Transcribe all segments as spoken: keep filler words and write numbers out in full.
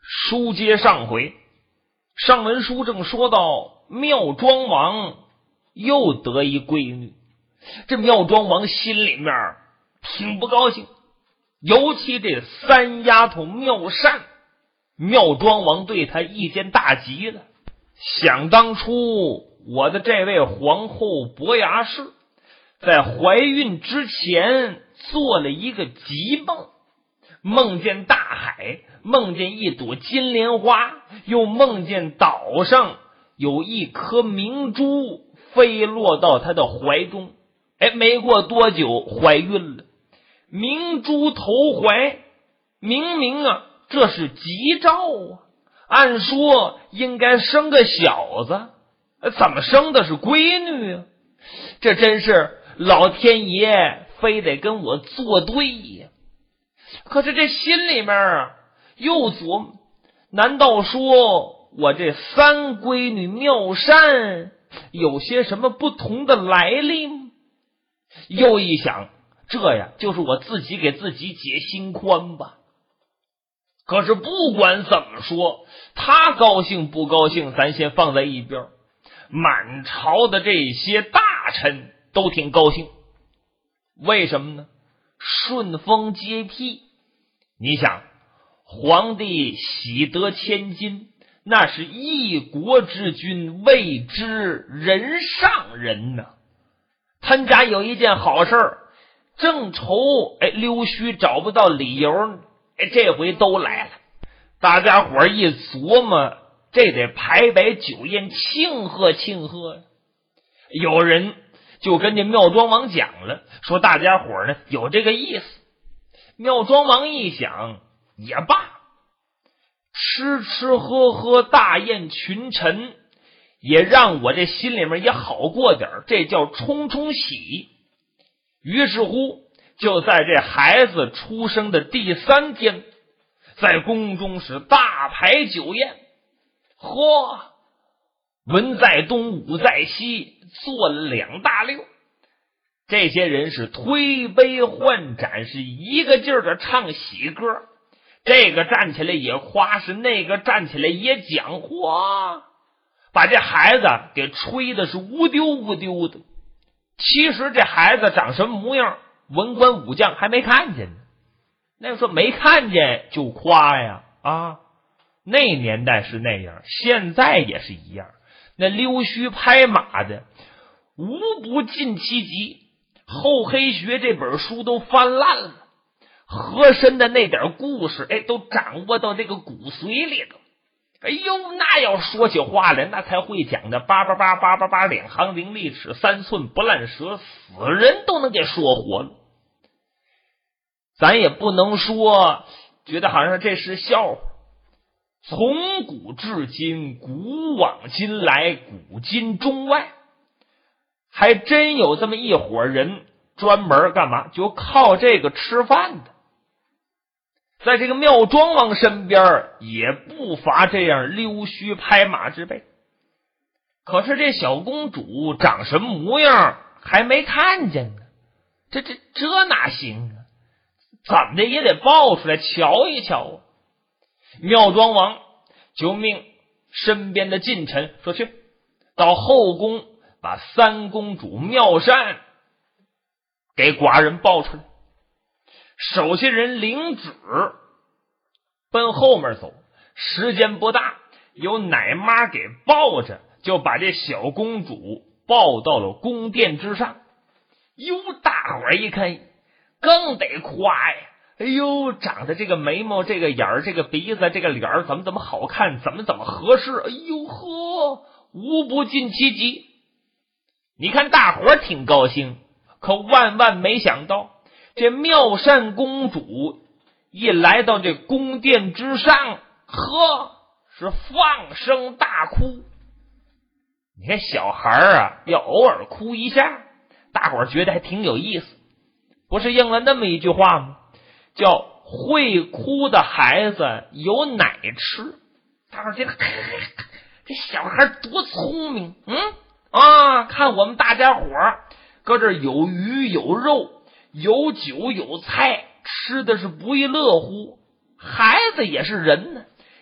书接上回，上文书正说到妙庄王又得一闺女，这妙庄王心里面挺不高兴，尤其这三丫头妙善，妙庄王对他意见大极了。想当初我的这位皇后伯牙氏在怀孕之前做了一个吉梦，梦见大海，梦见一朵金莲花，又梦见岛上有一颗明珠飞落到她的怀中。哎，没过多久怀孕了，明珠投怀，明明啊这是吉兆啊，按说应该生个小子，怎么生的是闺女啊？这真是老天爷非得跟我作对呀！可是这心里面啊又琢磨，难道说我这三闺女妙善有些什么不同的来历吗？又一想，这呀就是我自己给自己解心宽吧。可是不管怎么说，他高兴不高兴咱先放在一边，满朝的这些大臣都挺高兴。为什么呢？顺风接替。你想，皇帝喜得千金，那是一国之君，谓之人上人呢。他家有一件好事儿，正愁哎溜须找不到理由，哎这回都来了。大家伙一琢磨，这得排摆酒宴庆贺庆贺呀。有人就跟这妙庄王讲了，说大家伙呢有这个意思。妙庄王一想，也罢，吃吃喝喝大宴群臣，也让我这心里面也好过点，这叫冲冲喜。于是乎就在这孩子出生的第三天，在宫中是大排酒宴。嚯，文在东武在西，做了两大溜。这些人是推杯换盏，是一个劲儿的唱喜歌，这个站起来也夸，是那个站起来也讲话，把这孩子给吹的是无丢无丢的。其实这孩子长什么模样，文官武将还没看见呢。那说没看见就夸呀啊！那年代是那样，现在也是一样。那溜须拍马的无不尽其极，厚黑学这本书都翻烂了，和珅的那点故事哎都掌握到这个骨髓里头。哎呦，那要说起话来，那才会讲的八八八八八八，两行零利齿，三寸不烂舌，死人都能给说活了。咱也不能说觉得好像这是笑话，从古至今，古往今来，古今中外，还真有这么一伙人专门干嘛，就靠这个吃饭的。在这个妙庄王身边也不乏这样溜须拍马之辈。可是这小公主长什么模样还没看见呢，这这这哪行啊？怎么的也得抱出来瞧一瞧啊！妙庄王就命身边的近臣说，去到后宫把三公主妙善给寡人抱出来。手下人领旨奔后面走，时间不大，由奶妈给抱着，就把这小公主抱到了宫殿之上。哟，大伙儿一看更得夸呀！哎呦，长得这个眉毛，这个眼儿，这个鼻子，这个脸儿，怎么怎么好看，怎么怎么合适，哎呦呵，无不尽其极。你看大伙儿挺高兴，可万万没想到，这妙善公主一来到这宫殿之上，呵，是放声大哭。你看小孩啊，要偶尔哭一下，大伙儿觉得还挺有意思。不是应了那么一句话吗？叫会哭的孩子有奶吃。大伙儿觉得这小孩多聪明，嗯啊，看我们大家伙儿搁这有鱼有肉有酒有菜，吃的是不亦乐乎。孩子也是人呢，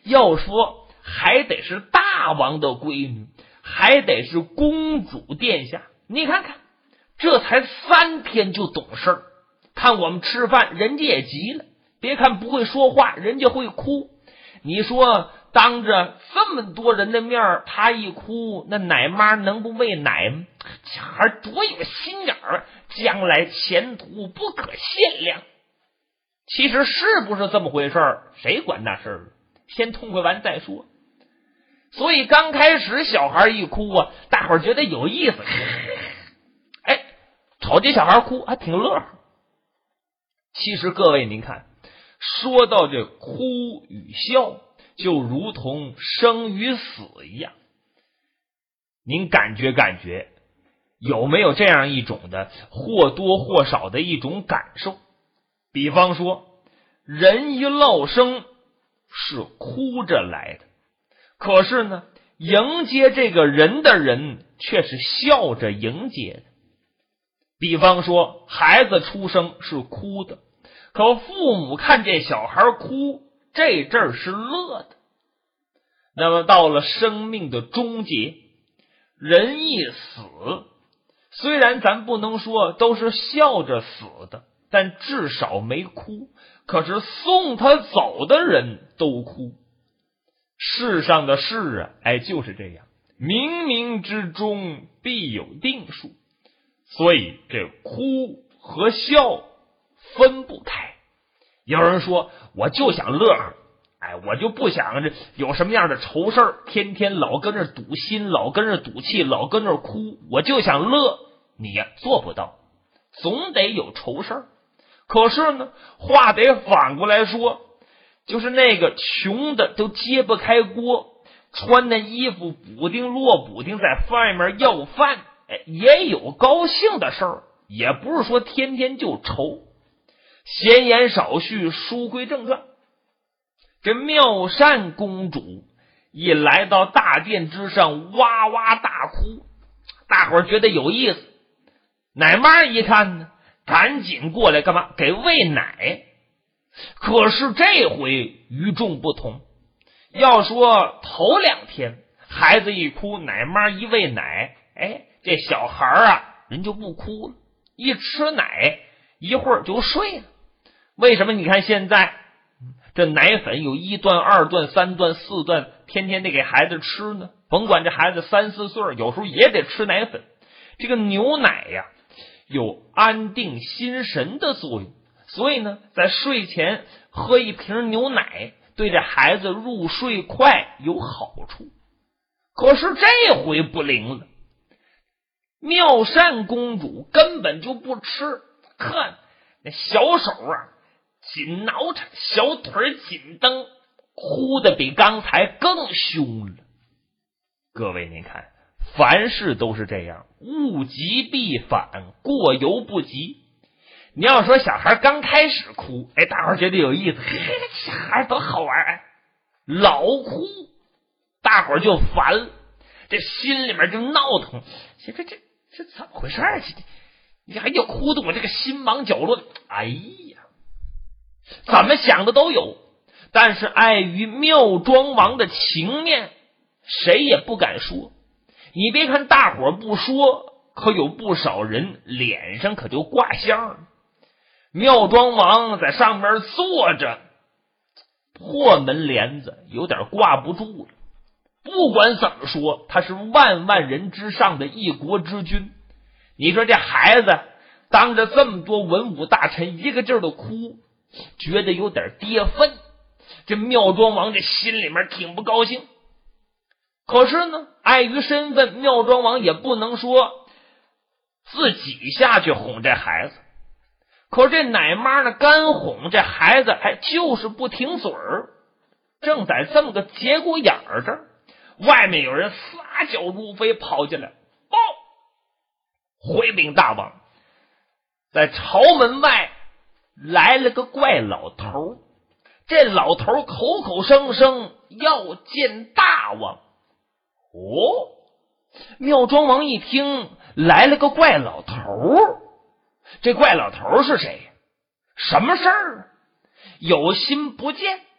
要说还得是大王的闺女，还得是公主殿下。你看看，这才三天就懂事儿。看我们吃饭，人家也急了。别看不会说话，人家会哭。你说当着这么多人的面，他一哭，那奶妈能不喂奶吗？这孩多有心眼儿，将来前途不可限量。其实是不是这么回事儿，谁管那事儿？先痛快完再说。所以刚开始小孩一哭啊，大伙儿觉得有意思，哎，瞅这小孩哭还挺乐呵。其实各位您看，说到这哭与笑，就如同生与死一样。您感觉感觉有没有这样一种的或多或少的一种感受？比方说，人一落生是哭着来的，可是呢，迎接这个人的人却是笑着迎接的。比方说，孩子出生是哭的，可父母看这小孩哭，这阵儿是乐的。那么到了生命的终结，人一死，虽然咱不能说都是笑着死的，但至少没哭。可是送他走的人都哭。世上的事啊，哎，就是这样，冥冥之中必有定数。所以这哭和笑分不开。有人说，我就想乐呵，哎，我就不想这有什么样的愁事儿，天天老跟着赌心，老跟着赌气，老跟着哭，我就想乐。你呀，做不到，总得有愁事儿。可是呢，话得反过来说，就是那个穷的都揭不开锅，穿的衣服补丁落补丁，在外面要饭，哎，也有高兴的事儿，也不是说天天就愁。闲言少叙，书归正传。这妙善公主一来到大殿之上，哇哇大哭，大伙儿觉得有意思。奶妈一看呢，赶紧过来干嘛？给喂奶。可是这回与众不同，要说头两天孩子一哭，奶妈一喂奶，哎，这小孩啊人就不哭了，一吃奶一会儿就睡了。为什么？你看现在这奶粉有一段、二段、三段、四段，天天得给孩子吃呢。甭管这孩子三四岁，有时候也得吃奶粉。这个牛奶呀，有安定心神的作用，所以呢，在睡前喝一瓶牛奶，对这孩子入睡快有好处。可是这回不灵了，妙善公主根本就不吃，看那小手啊紧挠着，小腿紧蹬，哭得比刚才更凶了。各位您看，凡事都是这样，物极必反，过犹不及。你要说小孩刚开始哭，哎，大伙儿觉得有意思，嘿，小孩多好玩，哎，老哭大伙儿就烦了，这心里面就闹腾，这这这这怎么回事儿？这你还要哭得我这个心忙脚乱，哎呀，怎么想的都有。但是碍于妙庄王的情面，谁也不敢说。你别看大伙儿不说，可有不少人脸上可就挂相了。妙庄王在上面坐着，破门帘子有点挂不住了。不管怎么说，他是万万人之上的一国之君。你说这孩子当着这么多文武大臣一个劲儿的哭，觉得有点跌份。这妙庄王这心里面挺不高兴。可是呢，碍于身份，妙庄王也不能说自己下去哄这孩子。可是这奶妈呢，干哄这孩子还就是不停嘴儿。正在这么个节骨眼儿这儿，外面有人撒脚如飞跑进来，报回禀大王，在朝门外来了个怪老头。这老头口口声声要见大王。哦，妙庄王一听来了个怪老头，这怪老头是谁？什么事儿？有心不见，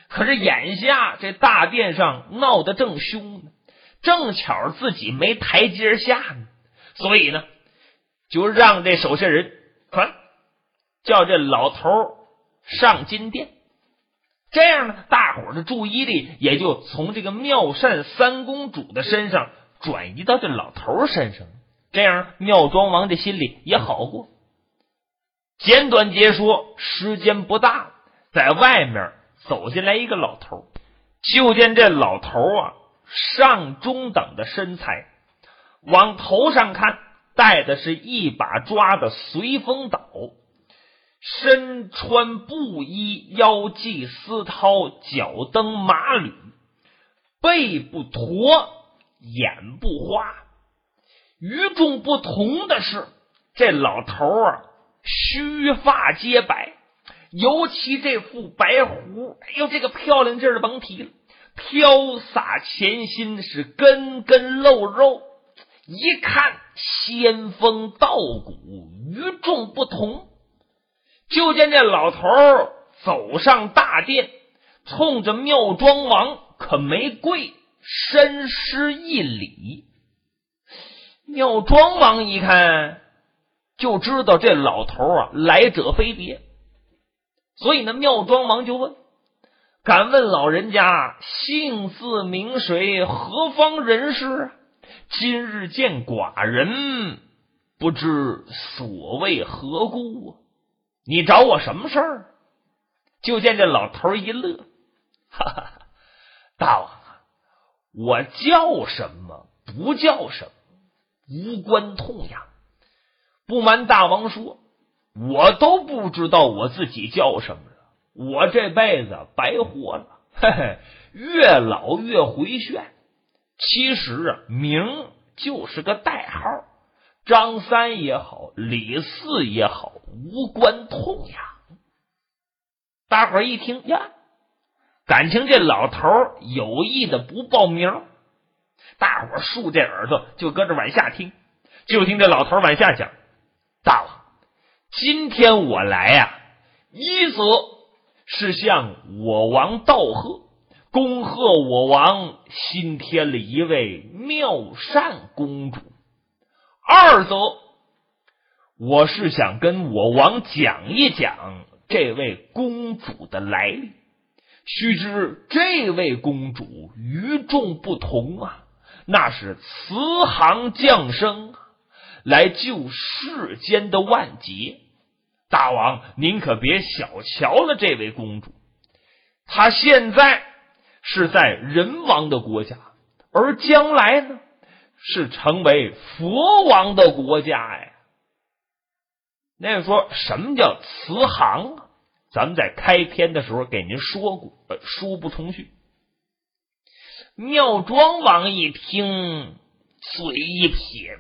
可是眼下这大殿上闹得正凶呢，正巧自己没台阶下呢，所以呢就让这手下人传叫这老头上金殿。这样呢，大伙儿的注意力也就从这个妙善三公主的身上转移到这老头身上，这样妙庄王的心里也好过。简短截说，时间不大，在外面走进来一个老头，就见这老头啊，上中等的身材，往头上看戴的是一把抓的随风倒，身穿布衣，腰系丝绦，脚蹬马履，背不驼，眼不花。与众不同的是，这老头啊，须发皆白，尤其这副白胡，哎呦，这个漂亮劲儿甭提了，飘洒前心，是根根露肉，一看仙风道骨，与众不同。就见这老头走上大殿，冲着妙庄王可没跪，深施一礼。妙庄王一看就知道这老头啊来者非别，所以呢妙庄王就问：敢问老人家姓字名谁，何方人士啊？今日见寡人，不知所谓何故啊？你找我什么事儿？就见这老头一乐，哈哈，大王啊，我叫什么不叫什么，无关痛痒。不瞒大王说，我都不知道我自己叫什么了，我这辈子白活了，嘿嘿，越老越回旋。其实啊，名就是个代号，张三也好，李四也好，无关痛痒。大伙儿一听呀，感情这老头有意的不报名，大伙儿竖这耳朵就搁这往下听。就听这老头往下讲：大王，今天我来呀、啊，一则是向我王道贺，恭贺我王新添了一位妙善公主；二则我是想跟我王讲一讲这位公主的来历。须知这位公主与众不同啊，那是慈航降生，来救世间的万劫。大王您可别小瞧了这位公主，她现在是在人王的国家，而将来呢是成为佛王的国家呀。那个说什么叫慈航啊？咱们在开篇的时候给您说过，呃，书不重叙。妙庄王一听，嘴一撇，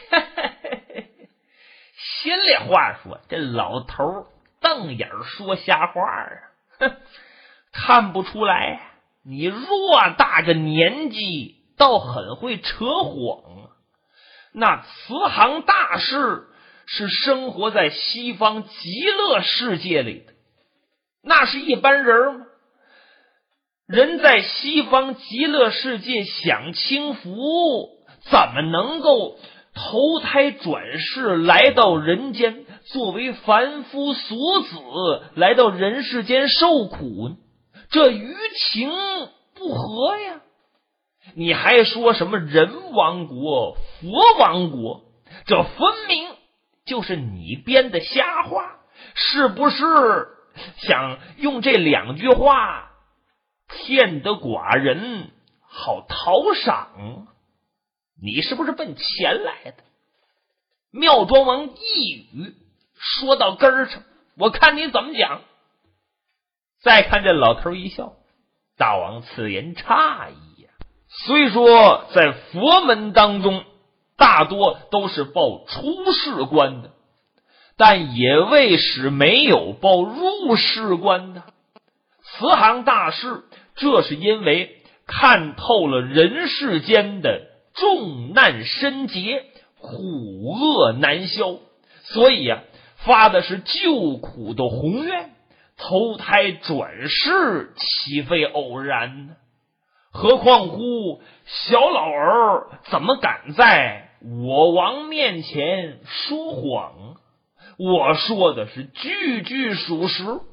心里话说，这老头瞪眼说瞎话啊！哼，看不出来，你偌大个年纪，倒很会扯谎啊！那慈航大师是生活在西方极乐世界里的，那是一般人吗？人在西方极乐世界享清福，怎么能够投胎转世来到人间，作为凡夫俗子来到人世间受苦呢？这于情不合呀！你还说什么人王国、佛王国，这分明就是你编的瞎话，是不是想用这两句话骗得寡人好讨赏？你是不是奔钱来的？妙庄王一语说到根儿上，我看你怎么讲。再看这老头一笑，大王此言差矣呀。虽说在佛门当中大多都是报出世官的，但也未使没有报入世官的。慈航大师这是因为看透了人世间的重难深劫，苦厄难消，所以啊，发的是救苦的宏愿， 投胎转世岂非偶然呢？何况乎小老儿怎么敢在我王面前说谎？我说的是句句属实。哦，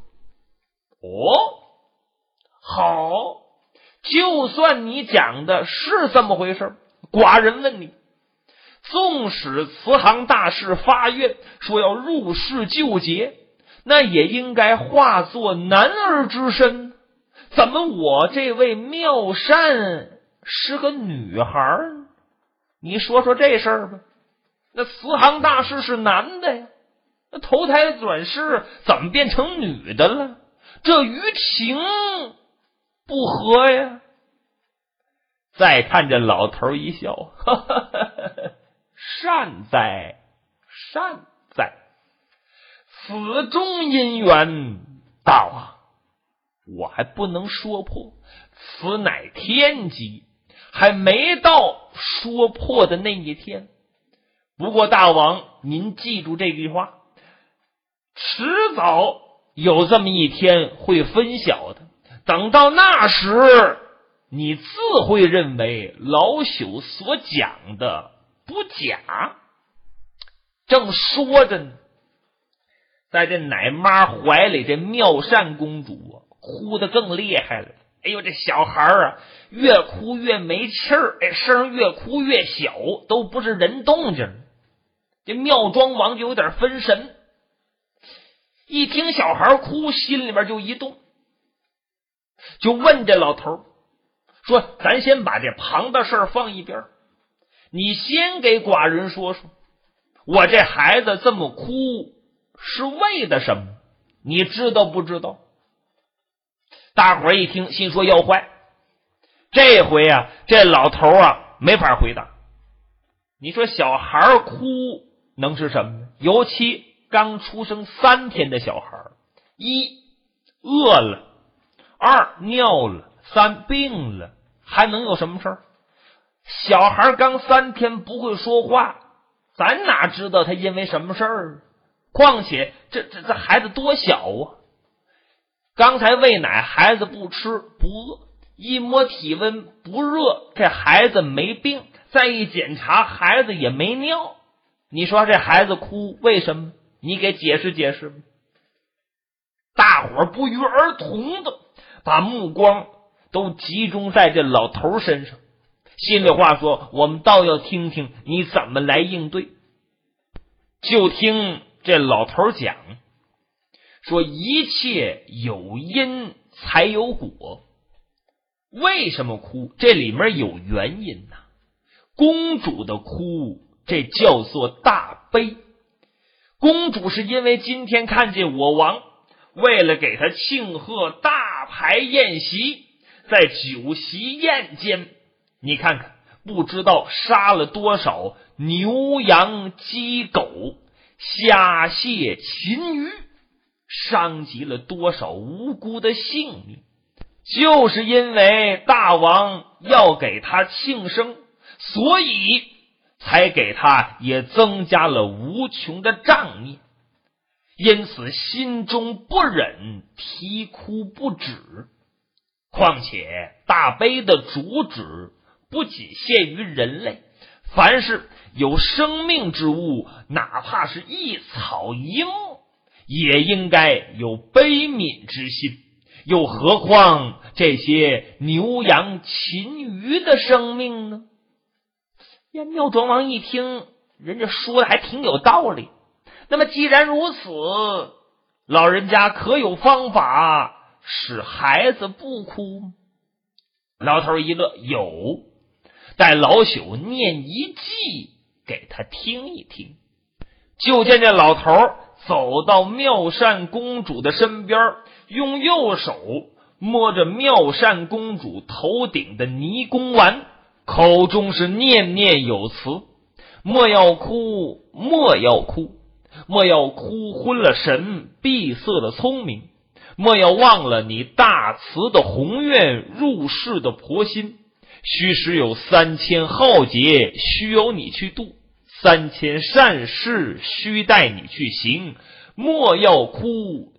好，就算你讲的是这么回事，寡人问你，纵使慈航大士发愿说要入世救劫，那也应该化作男儿之身，怎么我这位妙善是个女孩呢？你说说这事儿吧。那慈航大士是男的呀，那投胎转世怎么变成女的了？这于情不合呀。再看这老头一笑，哈哈哈哈，善哉善哉，此中因缘，大王我还不能说破，此乃天机，还没到说破的那一天。不过大王您记住这句话，迟早有这么一天会分晓的，等到那时你自会认为老朽所讲的不假。正说着呢，在这奶妈怀里，这妙善公主啊，哭得更厉害了。哎呦，这小孩啊，越哭越没气儿，哎，声越哭越小，都不是人动静。这妙庄王就有点分神，一听小孩哭，心里边就一动，就问这老头说：“咱先把这旁的事儿放一边，你先给寡人说说，我这孩子这么哭是为的什么？你知道不知道？”大伙儿一听，心说要坏，这回啊，这老头啊没法回答。你说小孩哭能是什么呢？尤其刚出生三天的小孩，一饿了，二尿了，三病了，还能有什么事儿？小孩刚三天不会说话，咱哪知道他因为什么事儿？况且这这这孩子多小啊！刚才喂奶，孩子不吃不饿，一摸体温不热，这孩子没病，再一检查孩子也没尿。你说这孩子哭为什么？你给解释解释吧。大伙儿不约而同的把目光都集中在这老头身上，心里话说，我们倒要听听你怎么来应对。就听这老头讲说，一切有因才有果。为什么哭？这里面有原因呐、啊。公主的哭，这叫做大悲。公主是因为今天看见我王，为了给他庆贺，大排宴席，在酒席宴间，你看看，不知道杀了多少牛羊鸡狗虾蟹禽鱼，伤及了多少无辜的性命。就是因为大王要给他庆生，所以才给他也增加了无穷的账孽，因此心中不忍，啼哭不止。况且大悲的主旨不仅限于人类，凡是有生命之物，哪怕是一草一木，也应该有悲悯之心。又何况这些牛羊禽鱼的生命呢？呀，妙庄王一听，人家说的还挺有道理。那么既然如此，老人家可有方法使孩子不哭吗？老头一乐，有，待老朽念一计给他听一听。就见这老头走到妙善公主的身边，用右手摸着妙善公主头顶的泥公丸，口中是念念有词：莫要哭，莫要哭，莫要哭昏了神，闭塞了聪明，莫要忘了你大慈的宏愿，入世的婆心。须时有三千浩劫，需由你去度；三千善事，需待你去行。莫要哭，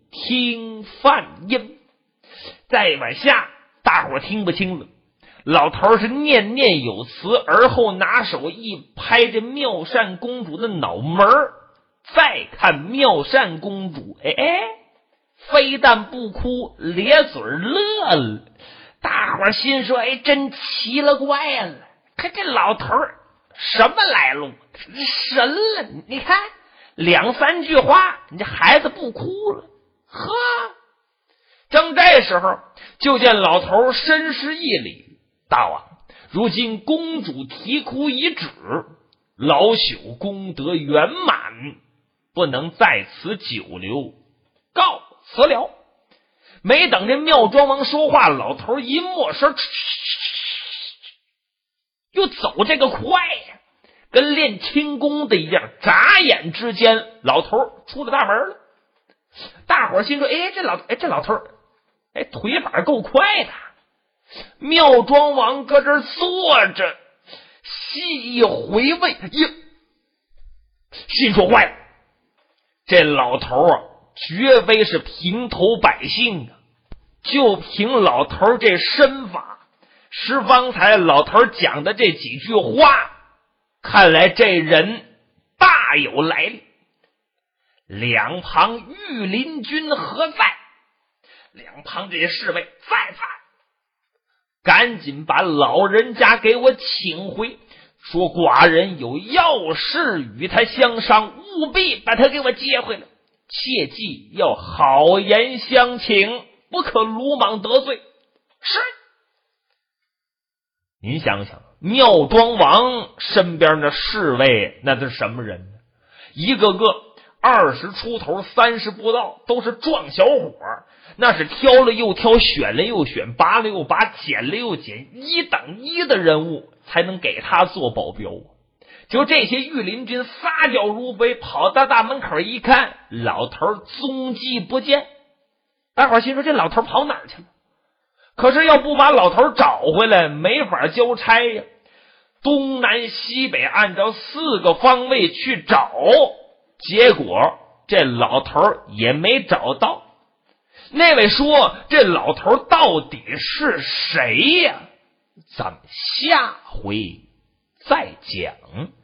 听梵音。再往下大伙听不清了，老头是念念有词，而后拿手一拍这妙善公主的脑门儿，再看妙善公主，哎哎，非但不哭，咧嘴乐了。大伙心说，哎，真奇了怪了，看这老头什么来路，神了！你看两三句话，你这孩子不哭了，呵。正这时候，就见老头深施一礼，大王，如今公主啼哭已止，老朽功德圆满，不能在此久留，告辞了。没等这妙庄王说话，老头一没声，又走这个快呀，跟练轻功的一样，眨眼之间老头出了大门了。大伙心说，哎，这老哎这老头哎腿法够快的。妙庄王搁这儿坐着，细一回味，呀，心说坏了，这老头啊绝非是平头百姓啊，就凭老头这身法，是方才老头讲的这几句话，看来这人大有来历。两旁御林军何在？两旁这些侍卫在在，赶紧把老人家给我请回，说寡人有要事与他相商，务必把他给我接回来，切记要好言相请，不可鲁莽得罪。是。您想想，妙庄王身边的侍卫那是什么人呢？一个个二十出头三十不到，都是壮小伙，那是挑了又挑，选了又选，拔了又拔，捡了又捡，一等一的人物才能给他做保镖。就这些御林军撒脚如飞，跑到大门口一看，老头踪迹不见。大伙心说，这老头跑哪儿去了？可是要不把老头找回来，没法交差呀。东南西北按照四个方位去找，结果这老头也没找到。那位说，这老头到底是谁呀？咱们下回再讲。